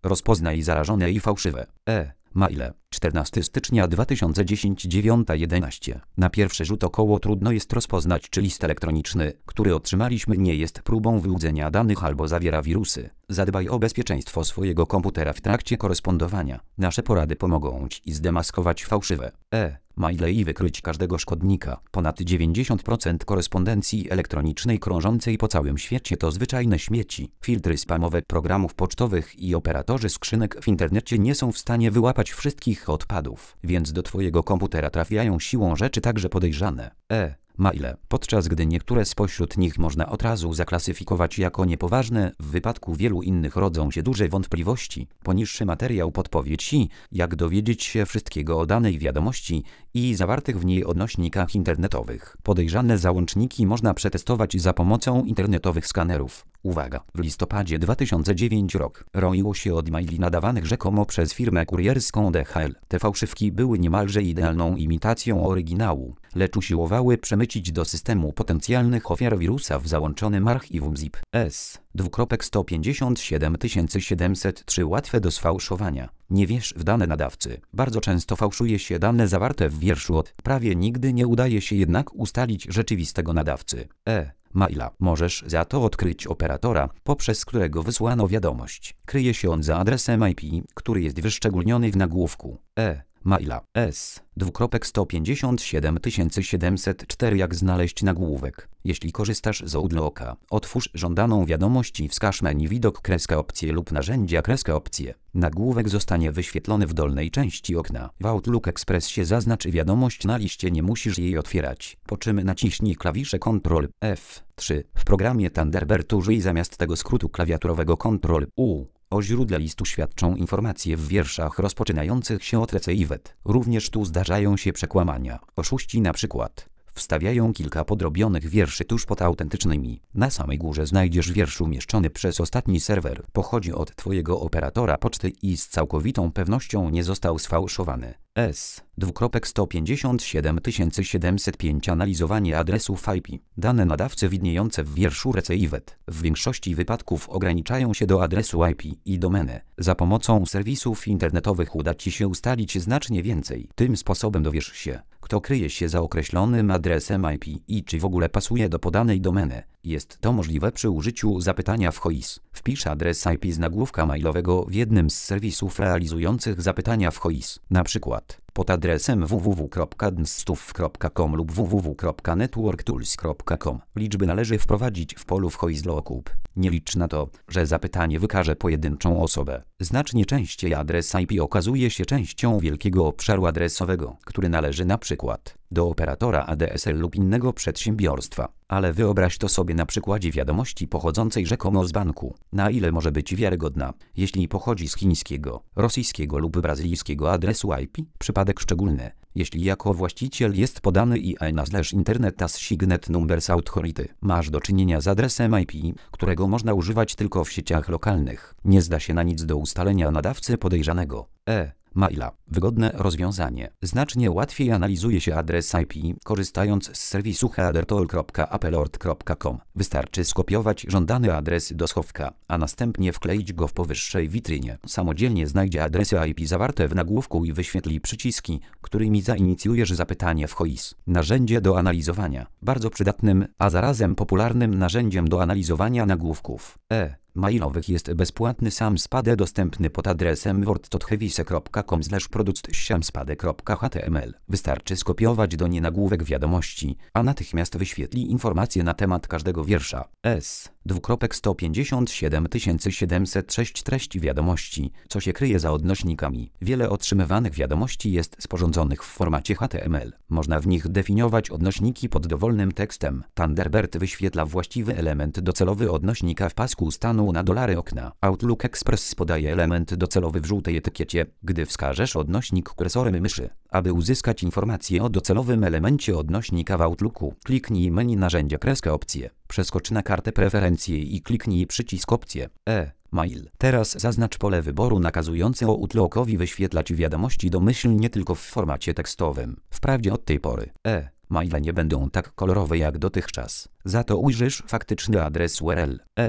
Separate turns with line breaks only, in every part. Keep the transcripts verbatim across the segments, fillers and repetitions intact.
Rozpoznaj zarażone i fałszywe. E. Maile. czternastego stycznia dwa tysiące dziesiątego, dziewiąta jedenaście. Na pierwszy rzut około trudno jest rozpoznać, czy list elektroniczny, który otrzymaliśmy, nie jest próbą wyłudzenia danych albo zawiera wirusy. Zadbaj o bezpieczeństwo swojego komputera w trakcie korespondowania. Nasze porady pomogą Ci zdemaskować fałszywe e maile i wykryć każdego szkodnika. Ponad dziewięćdziesiąt procent korespondencji elektronicznej krążącej po całym świecie to zwyczajne śmieci. Filtry spamowe programów pocztowych i operatorzy skrzynek w internecie nie są w stanie wyłapać wszystkich odpadów, więc do Twojego komputera trafiają siłą rzeczy także podejrzane e maile, podczas gdy niektóre spośród nich można od razu zaklasyfikować jako niepoważne, w wypadku wielu innych rodzą się duże wątpliwości. Poniższy materiał podpowie Ci, jak dowiedzieć się wszystkiego o danej wiadomości i zawartych w niej odnośnikach internetowych. Podejrzane załączniki można przetestować za pomocą internetowych skanerów. Uwaga! W listopadzie dwa tysiące dziewiątego rok roiło się od maili nadawanych rzekomo przez firmę kurierską D H L. Te fałszywki były niemalże idealną imitacją oryginału, lecz usiłowały przemycić do systemu potencjalnych ofiar wirusa w załączonym archiwum zip. S. sto pięćdziesiąt siedem tysięcy siedemset trzy łatwe do sfałszowania. Nie wierz w dane nadawcy. Bardzo często fałszuje się dane zawarte w wierszu od. Prawie nigdy nie udaje się jednak ustalić rzeczywistego nadawcy e maila. Możesz za to odkryć operatora, poprzez którego wysłano wiadomość. Kryje się on za adresem I P, który jest wyszczególniony w nagłówku e maila. S. sto pięćdziesiąt siedem tysięcy siedemset cztery. Jak znaleźć nagłówek? Jeśli korzystasz z Outlooka, otwórz żądaną wiadomość i wskaż menu widok kreska opcje lub narzędzia kreska opcje. Nagłówek zostanie wyświetlony w dolnej części okna. W Outlook Expressie zaznacz wiadomość na liście, nie musisz jej otwierać, po czym naciśnij klawisze kontrol F trzy. W programie Thunderbird użyj zamiast tego skrótu klawiaturowego kontrol U. O źródle listu świadczą informacje w wierszach rozpoczynających się od receivet. Również tu zdarzają się przekłamania. Oszuści na przykład wstawiają kilka podrobionych wierszy tuż pod autentycznymi. Na samej górze znajdziesz wiersz umieszczony przez ostatni serwer. Pochodzi od Twojego operatora poczty i z całkowitą pewnością nie został sfałszowany. S. sto pięćdziesiąt siedem tysięcy siedemset pięć. Analizowanie adresów I P. Dane nadawcy widniejące w wierszu receivet w większości wypadków ograniczają się do adresu I P i domeny. Za pomocą serwisów internetowych uda Ci się ustalić znacznie więcej. Tym sposobem dowiesz się, kto kryje się za określonym adresem I P i czy w ogóle pasuje do podanej domeny. Jest to możliwe przy użyciu zapytania w chois. Wpisz adres I P z nagłówka mailowego w jednym z serwisów realizujących zapytania w chois, na przykład pod adresem w w w kropka dnstów kropka com lub w w w kropka networktools kropka com. Liczby należy wprowadzić w polu w chois lookup. Nie licz na to, że zapytanie wykaże pojedynczą osobę. Znacznie częściej adres I P okazuje się częścią wielkiego obszaru adresowego, który należy na przykład do operatora A D S L lub innego przedsiębiorstwa. Ale wyobraź to sobie na przykładzie wiadomości pochodzącej rzekomo z banku. Na ile może być wiarygodna, jeśli pochodzi z chińskiego, rosyjskiego lub brazylijskiego adresu I P? Przypadek szczególny, jeśli jako właściciel jest podany I A slash internet as signet numbers authority. Masz do czynienia z adresem I P, którego można używać tylko w sieciach lokalnych. Nie zda się na nic do ustalenia nadawcy podejrzanego e maila. Wygodne rozwiązanie. Znacznie łatwiej analizuje się adres I P, korzystając z serwisu headertool kropka applord kropka com. Wystarczy skopiować żądany adres do schowka, a następnie wkleić go w powyższej witrynie. Samodzielnie znajdzie adresy I P zawarte w nagłówku i wyświetli przyciski, którymi zainicjujesz zapytanie w chois. Narzędzie do analizowania. Bardzo przydatnym, a zarazem popularnym narzędziem do analizowania nagłówków e mailowych jest bezpłatny SamSpade dostępny pod adresem wordtothevise kropka com slash product samspade kropka h t m l. Wystarczy skopiować do niej nagłówek wiadomości, a natychmiast wyświetli informacje na temat każdego wiersza. S. sto pięćdziesiąt siedem tysięcy siedemset sześć. Treść wiadomości, co się kryje za odnośnikami. Wiele otrzymywanych wiadomości jest sporządzonych w formacie H T M L. Można w nich definiować odnośniki pod dowolnym tekstem. Thunderbird wyświetla właściwy element docelowy odnośnika w pasku stanu na dolary okna. Outlook Express podaje element docelowy w żółtej etykiecie, gdy wskażesz odnośnik kursorem myszy. Aby uzyskać informację o docelowym elemencie odnośnika w Outlooku, kliknij menu narzędzia kreska opcje. Przeskocz na kartę preferencje i kliknij przycisk opcje e mail. Teraz zaznacz pole wyboru nakazujące Outlookowi wyświetlać wiadomości domyślnie tylko w formacie tekstowym. Wprawdzie od tej pory e maile nie będą tak kolorowe jak dotychczas. Za to ujrzysz faktyczny adres U R L. S.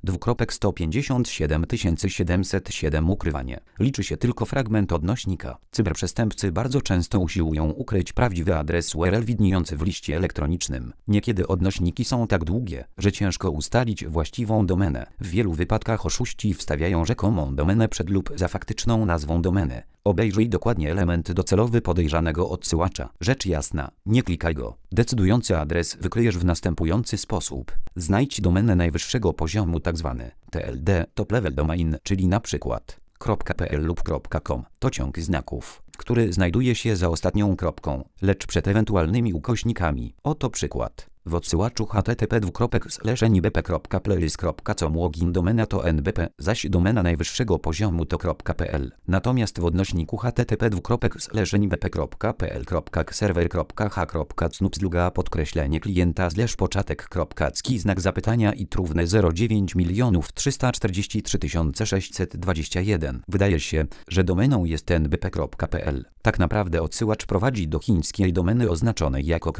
dwukropek sto pięćdziesiąt siedem tysięcy siedemset siedem ukrywanie. Liczy się tylko fragment odnośnika. Cyberprzestępcy bardzo często usiłują ukryć prawdziwy adres U R L widniejący w liście elektronicznym. Niekiedy odnośniki są tak długie, że ciężko ustalić właściwą domenę. W wielu wypadkach oszuści wstawiają rzekomą domenę przed lub za faktyczną nazwą domeny. Obejrzyj dokładnie element docelowy podejrzanego odsyłacza. Rzecz jasna, nie klikaj go. Decydujący adres wykryjesz w następujący sposób. Znajdź domenę najwyższego poziomu tzw. T L D, top level domain, czyli na przykład .pl lub .com. To ciąg znaków, który znajduje się za ostatnią kropką, lecz przed ewentualnymi ukośnikami. Oto przykład. W odsyłaczu http dwukropek slash nbp kropka playlist kropka com login domena to nbp, zaś domena najwyższego poziomu to .pl. Natomiast w odnośniku http dwukropek slash nbp kropka pl kropka serwer kropka h kropka cnupsdluga podkreślenie klienta slash początek kropka cki znak zapytania i trówne zero dziewięć milionów trzysta czterdzieści trzy tysiące sześćset dwadzieścia jeden. Wydaje się, że domeną jest nbp kropka pl. Tak naprawdę odsyłacz prowadzi do chińskiej domeny oznaczonej jako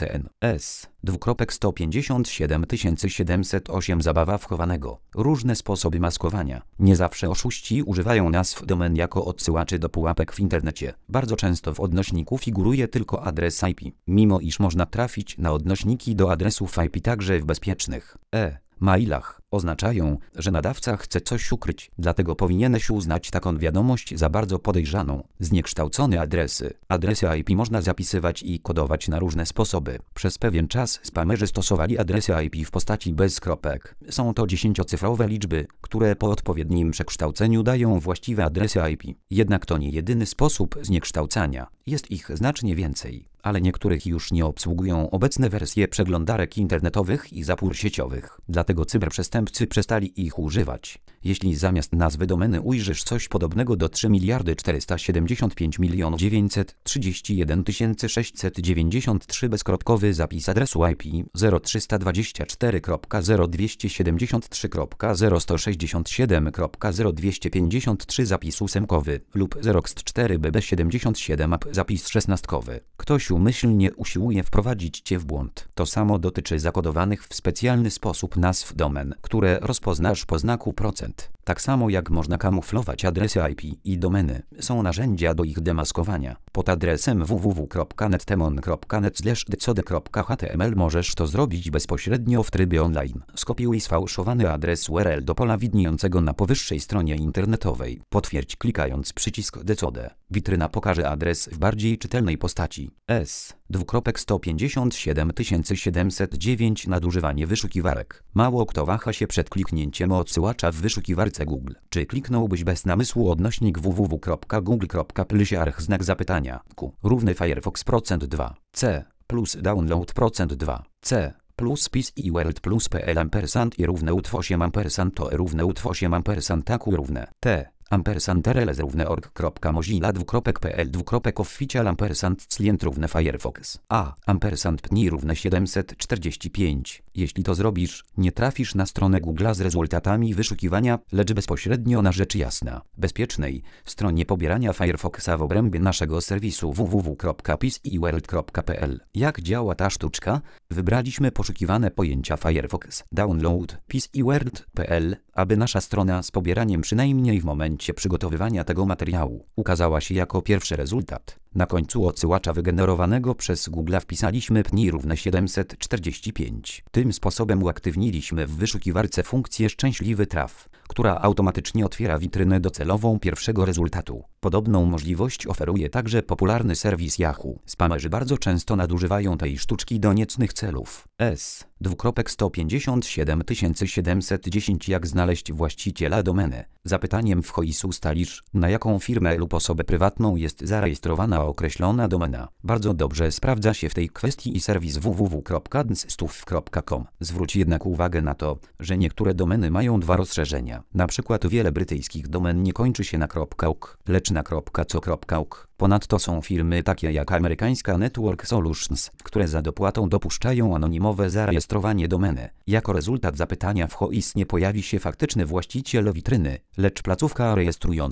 .cns. Dwukropek sto pięćdziesiąt siedem tysięcy siedemset osiem zabawa wchowanego. Różne sposoby maskowania. Nie zawsze oszuści używają nazw domen jako odsyłaczy do pułapek w internecie. Bardzo często w odnośniku figuruje tylko adres I P, mimo iż można trafić na odnośniki do adresów I P także w bezpiecznych e-mailach. Oznaczają, że nadawca chce coś ukryć, dlatego powinieneś uznać taką wiadomość za bardzo podejrzaną. Zniekształcone adresy. Adresy I P można zapisywać i kodować na różne sposoby. Przez pewien czas spamerzy stosowali adresy I P w postaci bez kropek. Są to dziesięciocyfrowe liczby, które po odpowiednim przekształceniu dają właściwe adresy I P. Jednak to nie jedyny sposób zniekształcania. Jest ich znacznie więcej, ale niektórych już nie obsługują obecne wersje przeglądarek internetowych i zapór sieciowych. Dlatego cyberprzestępcy przestali ich używać. Jeśli zamiast nazwy domeny ujrzysz coś podobnego do trzy miliardy czterysta siedemdziesiąt pięć milionów dziewięćset trzydzieści jeden tysięcy sześćset dziewięćdziesiąt trzy bezkropkowy zapis adresu I P zero trzysta dwadzieścia cztery kropka zero dwieście siedemdziesiąt trzy kropka zero sto sześćdziesiąt siedem kropka zero dwieście pięćdziesiąt trzy zapis ósemkowy lub zero x cztery b b siedemdziesiąt siedem a p zapis szesnastkowy. Ktoś umyślnie usiłuje wprowadzić cię w błąd. To samo dotyczy zakodowanych w specjalny sposób nazw domen, które rozpoznasz po znaku procent. Tak samo jak można kamuflować adresy I P i domeny, są narzędzia do ich demaskowania. Pod adresem w w w kropka nettemon kropka net slash decode kropka h t m l możesz to zrobić bezpośrednio w trybie online. Skopiuj sfałszowany adres U R L do pola widniejącego na powyższej stronie internetowej. Potwierdź klikając przycisk Decode. Witryna pokaże adres w bardziej czytelnej postaci. S. Dwukropek sto pięćdziesiąt siedem tysięcy siedemset dziewięć nadużywanie wyszukiwarek. Mało kto waha się przed kliknięciem odsyłacza w wyszukiwarce Google. Czy kliknąłbyś bez namysłu odnośnik w w w kropka google kropka pl arch znak zapytania Q równy Firefox procent dwa C plus download procent dwa C plus pis i world plus pl ampersand i równe utw osiem ampersand to e równe utw osiem ampersand taku równe t ampersand rls równe org.mozilla dwukropek pl dwukropek official ampersand client równe Firefox a ampersand pni równe siedemset czterdzieści pięć. Jeśli to zrobisz, nie trafisz na stronę Google'a z rezultatami wyszukiwania, lecz bezpośrednio na rzecz jasna, bezpiecznej stronie pobierania Firefoxa w obrębie naszego serwisu w w w kropka pis i world kropka pl. Jak działa ta sztuczka? Wybraliśmy poszukiwane pojęcia Firefox, download, pis i world kropka pl, aby nasza strona z pobieraniem przynajmniej w momencie przygotowywania tego materiału ukazała się jako pierwszy rezultat. Na końcu odsyłacza wygenerowanego przez Google wpisaliśmy pni równe siedemset czterdzieści pięć. Tym sposobem uaktywniliśmy w wyszukiwarce funkcję szczęśliwy traf, która automatycznie otwiera witrynę docelową pierwszego rezultatu. Podobną możliwość oferuje także popularny serwis Yahoo. Spamerzy bardzo często nadużywają tej sztuczki do niecnych celów. S. Dwukropek sto pięćdziesiąt siedem tysięcy siedemset dziesięć Jak znaleźć właściciela domeny? Zapytaniem w choisu ustalisz, na jaką firmę lub osobę prywatną jest zarejestrowana określona domena. Bardzo dobrze sprawdza się w tej kwestii i serwis w w w kropka dnstów kropka com. Zwróć jednak uwagę na to, że niektóre domeny mają dwa rozszerzenia. Na przykład wiele brytyjskich domen nie kończy się na .uk, lecz na .co.uk. Ponadto są firmy takie jak amerykańska Network Solutions, które za dopłatą dopuszczają anonimowe zarejestrowanie domeny. Jako rezultat zapytania w choice nie pojawi się faktyczny właściciel witryny, lecz placówka rejestrująca.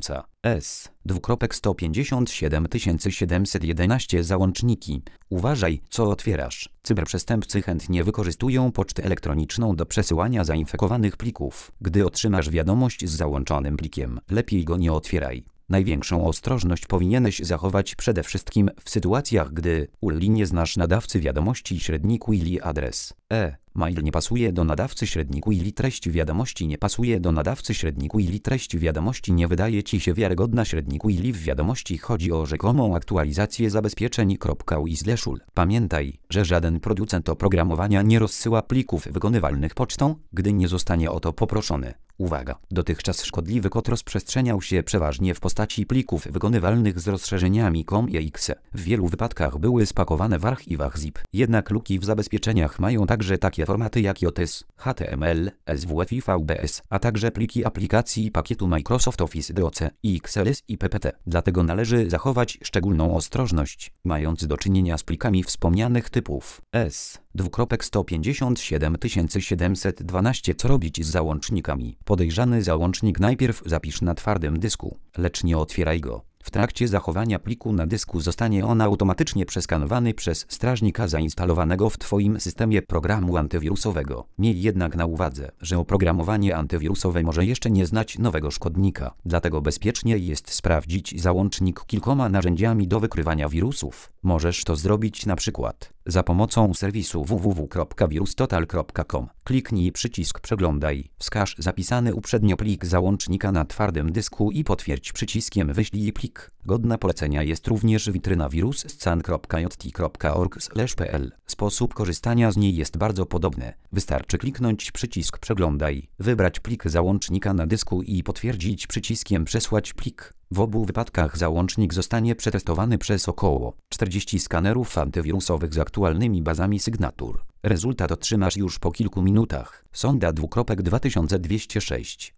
S sto pięćdziesiąt siedem tysięcy siedemset jedenaście załączniki. Uważaj, co otwierasz. Cyberprzestępcy chętnie wykorzystują pocztę elektroniczną do przesyłania zainfekowanych plików. Gdy otrzymasz wiadomość z załączonym plikiem, lepiej go nie otwieraj. Największą ostrożność powinieneś zachować przede wszystkim w sytuacjach, gdy U R L nie znasz nadawcy wiadomości średnik U R L adres. E. Mail nie pasuje do nadawcy średnik U R L treść wiadomości nie pasuje do nadawcy średnik U R L treść wiadomości nie wydaje Ci się wiarygodna średnik U R L w wiadomości chodzi o rzekomą aktualizację zabezpieczeń. U I slash U L. Pamiętaj, że żaden producent oprogramowania nie rozsyła plików wykonywalnych pocztą, gdy nie zostanie o to poproszony. Uwaga! Dotychczas szkodliwy kod rozprzestrzeniał się przeważnie w postaci plików wykonywalnych z rozszerzeniami com i exe. W wielu wypadkach były spakowane w archiwach zip. Jednak luki w zabezpieczeniach mają także takie formaty jak J S, H T M L, S W F i V B S, a także pliki aplikacji pakietu Microsoft Office D O C, X L S i P P T. Dlatego należy zachować szczególną ostrożność, mając do czynienia z plikami wspomnianych typów. S sto pięćdziesiąt siedem tysięcy siedemset dwanaście. Co robić z załącznikami? Podejrzany załącznik najpierw zapisz na twardym dysku, lecz nie otwieraj go. W trakcie zachowania pliku na dysku zostanie on automatycznie przeskanowany przez strażnika zainstalowanego w Twoim systemie programu antywirusowego. Miej jednak na uwadze, że oprogramowanie antywirusowe może jeszcze nie znać nowego szkodnika. Dlatego bezpiecznie jest sprawdzić załącznik kilkoma narzędziami do wykrywania wirusów. Możesz to zrobić na przykład za pomocą serwisu w w w kropka wirustotal kropka com. Kliknij przycisk Przeglądaj, wskaż zapisany uprzednio plik załącznika na twardym dysku i potwierdź przyciskiem Wyślij plik. Godna polecenia jest również witryna wirusscan kropka j t kropka org slash p l. Sposób korzystania z niej jest bardzo podobny. Wystarczy kliknąć przycisk Przeglądaj, wybrać plik załącznika na dysku i potwierdzić przyciskiem Przesłać plik. W obu wypadkach załącznik zostanie przetestowany przez około czterdzieści skanerów antywirusowych z aktualnymi bazami sygnatur. Rezultat otrzymasz już po kilku minutach. Sonda dwa tysiące dwieście sześć.